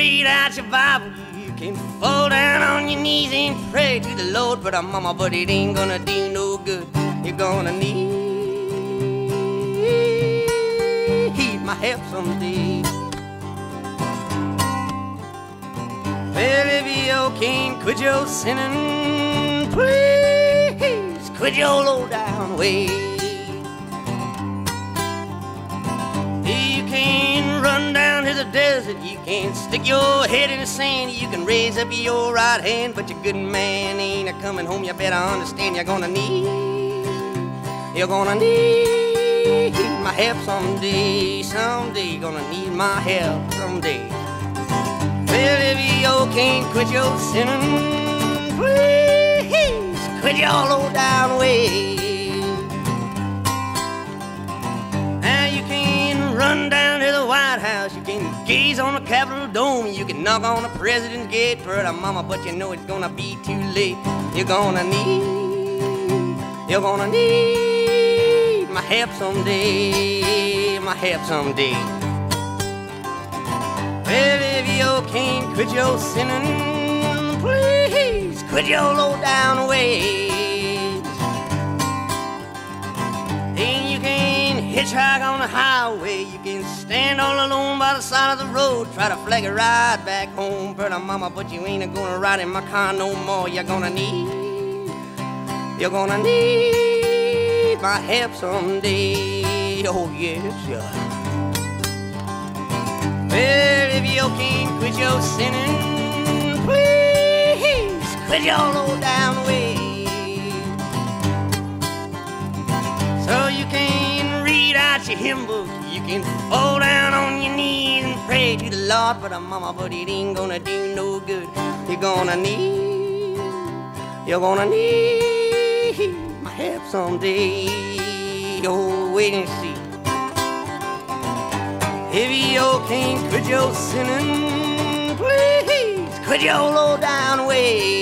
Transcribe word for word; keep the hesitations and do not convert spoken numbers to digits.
read out your Bible, you can fall down on your knees and pray to the Lord, but uh, mama, but it ain't gonna do no good. You're gonna need my help someday. Well, if you can't quit your sinning, please quit your low down ways. You can run down to the desert, you can stick your head in the sand, you can raise up your right hand, but your good man ain't a coming home. You better understand you're gonna need, you're gonna need my help someday. Someday you're gonna need my help someday. Well, if you can't quit your sinning, please quit your low down ways. Now you can run down to the White House, you can gaze on the Capitol Dome, you can knock on the president's gate for a mama, but you know it's gonna be too late. You're gonna need, you're gonna need my help someday, my help someday. Well, if you can't quit your sinning, please quit your low down ways. Then you can hitchhike on the highway, you can stand all alone by the side of the road, try to flag a ride back home for the mama, but you ain't gonna ride in my car no more. You're gonna need, you're gonna need my help someday. Oh yes, yeah. Well, if you can't quit your sinning, please quit your low down ways. So you can read out your hymn book, you can fall down on your knees and pray to the Lord, but uh, mama, but it ain't gonna do no good. You're gonna need, you're gonna need my help someday. Oh, wait and see. If you can't quit your sinning, please quit your low down ways.